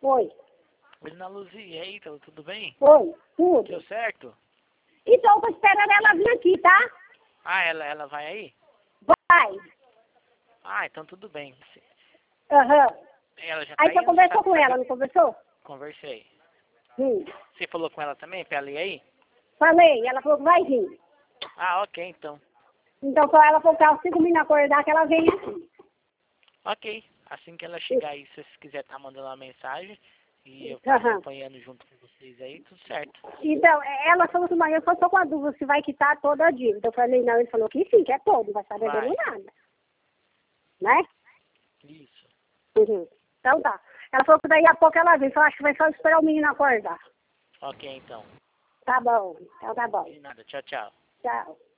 Oi. Oi, Ana Luzia, aí, tudo bem? Oi, tudo. Deu certo? Então, eu tô esperando ela vir aqui, tá? Ah, ela vai aí? Vai. Ah, então tudo bem. Aham. Ela já tá Aí aí? você conversou com ela, não conversou? Conversei. Sim. Você falou com ela também, pra ela ir aí? Falei, ela falou que vai vir. Ah, ok, então. Então, só ela falou que aos 5 minutos acordar que ela vem aqui. Ok. Assim que ela chegar aí, se você quiser tá mandando uma mensagem e eu tô Aham. acompanhando junto com vocês aí, tudo certo. Então, ela falou que amanhã eu só tô com a dúvida se vai quitar toda a dívida. Eu falei, não, ele falou que sim, que é todo, não vai estar devendo Vai. nada. Né? Isso. Uhum. Então tá. Ela falou que daí a pouco ela vem, só acho que vai só esperar o menino acordar. Ok, então. Tá bom, então tá bom. De nada. Tchau, tchau. Tchau.